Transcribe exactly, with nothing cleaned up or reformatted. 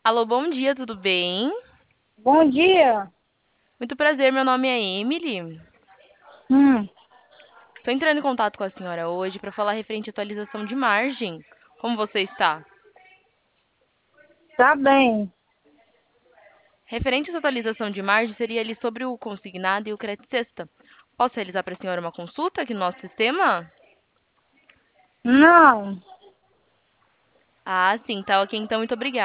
Alô, bom dia, tudo bem? Bom dia. Muito prazer, meu nome é Emily. Hum, Estou entrando em contato com a senhora hoje para falar referente à atualização de margem. Como você está? tá bem. Referente à sua atualização de margem, seria ali sobre o consignado e o crédito sexta. Posso realizar para a senhora uma consulta aqui no nosso sistema? Não, Ah, sim, tá ok, então muito obrigada.